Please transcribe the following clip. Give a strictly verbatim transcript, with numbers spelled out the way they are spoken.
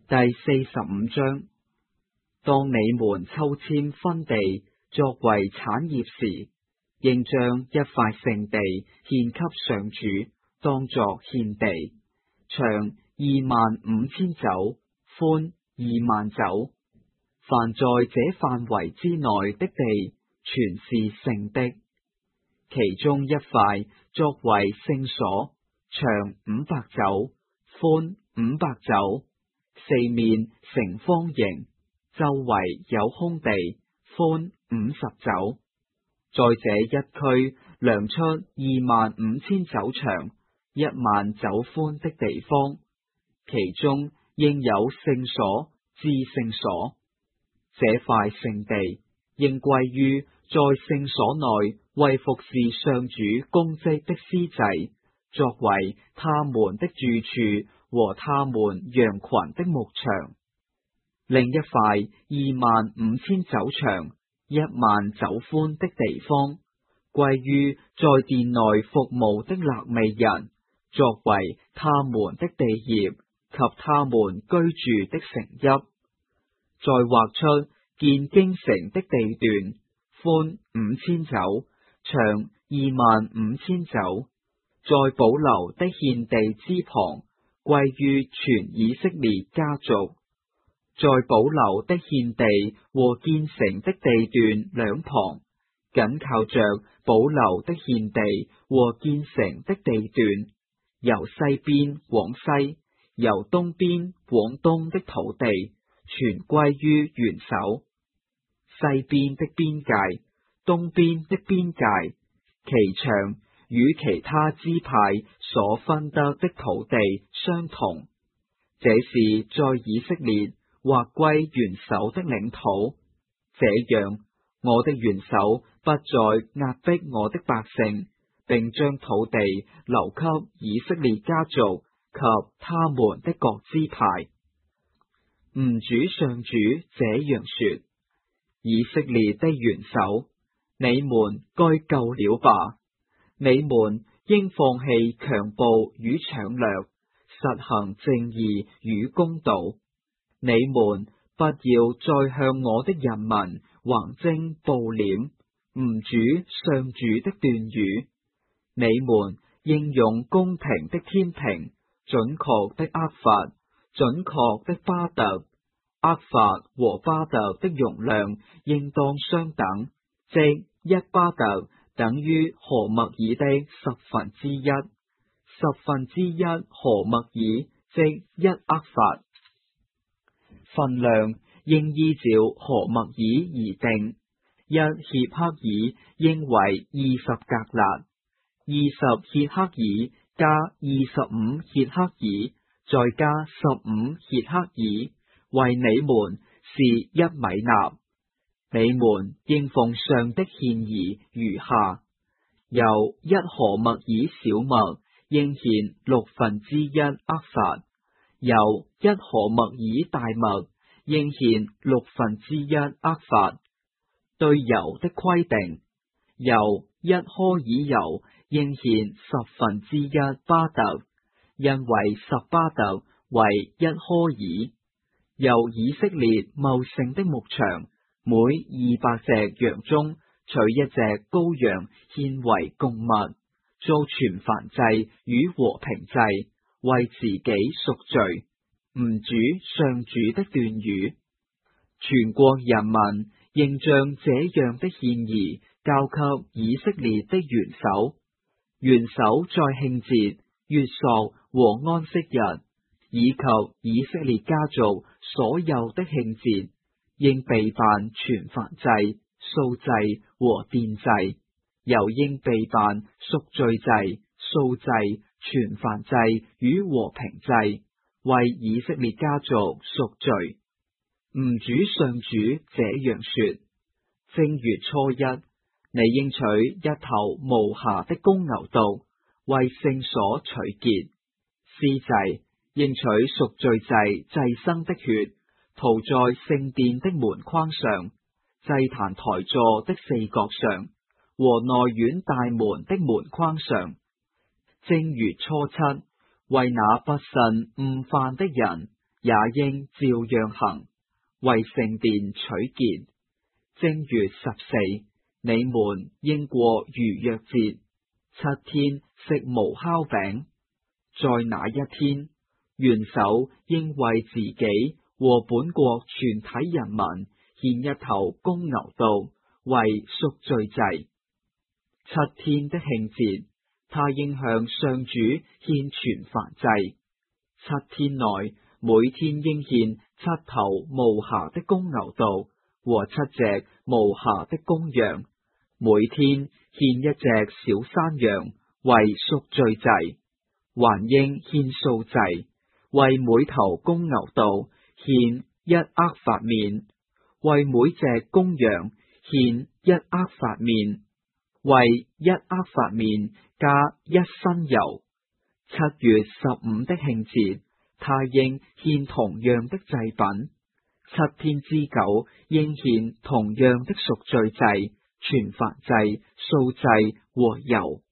第四十五章，當你們抽籤分地作為產業時，應將一塊聖地獻給上主，當作獻地，長二萬五千肘，寬二萬肘。凡在這範圍之內的地，全是聖的。其中一塊作為聖所，長五百肘，寬五百肘，四面成方形，周圍有空地，寬五十肘。在這一區量出二萬五千肘長，一萬肘寬的地方，其中應有聖所至聖所。這塊聖地應歸於在聖所內為服侍上主供職的司祭，作為他們的住處和他們羊群的牧場。另一塊二萬五千肘長，一萬肘寬的地方，歸於在殿內服務的肋未人，作為他們的地業及他們居住的城邑。再劃出建京城的地段，寬五千肘，長二萬五千肘，在保留的獻地之旁，歸於全以色列家族。在保留的獻地和建成的地段兩旁，緊靠着保留的獻地和建成的地段，由西邊往西，由東邊往東的土地，全歸於元首。西邊的邊界，東邊的邊界，其長與其他支派所分得的土地相同。這是在以色列劃歸元首的領土。這樣，我的元首不再壓迫我的百姓，並將土地留給以色列家族及他們的各支派。吾主上主這樣說：以色列的元首，你們該夠了吧？你們應放棄強暴與搶掠，實行正義與公道。你們不要再向我的人民橫徵暴斂。吾主上主的斷語：你們應用公平的天平，準確的厄法，準確的巴特。厄法和巴特的容量應當相等，即一巴特等於何麥爾的十分之一，十分之一何麥爾即一厄法。分量應依照何麥爾而定，一協克爾應為二十格勒，二十協克爾加二十五協克爾，再加十五協克爾，為你們是一米納。你們應奉上的獻儀如下：由一何麥爾小麥應獻六分之一厄法，由一何麥爾大麥應獻六分之一厄法。對油的規定：由一柯爾油應獻十分之一巴特，因為十巴特為一柯爾。由以色列茂盛的牧場，每二百隻羊中取一隻羔羊獻為供物，做全燔祭與和平祭，為自己贖罪。吾主上主的斷語：全國人民應將這樣的獻儀交給以色列的元首。元首在慶節、月朔和安息日，以及以色列家族所有的慶節，應備辦全燔祭、素祭和奠祭，又應備辦贖罪祭、素祭、全燔祭與和平祭，為以色列家族贖罪。吾主上主這樣說：正月初一，你應取一頭無瑕的公牛犢，為聖所取潔。司祭應取贖罪祭祭牲的血，塗在聖殿的門框上、祭壇台座的四角上和內院大門的門框上。正月初七，為那不慎誤犯的人， 也應照樣行，為聖殿取潔。正月十四，你們應過逾越節，七天食無酵餅。在那一天，元首應為自己和本國全體人民獻一頭公牛犢，為贖罪祭。七天的慶節，他應向上主獻全燔祭。七天內，每天應獻七頭無瑕的公牛犢和七隻無瑕的公羊，每天獻一隻小山羊為贖罪祭，還應獻素祭，為每頭公牛犢獻一厄法麵，為每隻公羊獻一厄法麵，為一厄法麵加一新油。七月十五的慶節，他應獻同樣的祭品。七天之久，應獻同樣的贖罪祭、全燔祭、素祭和油。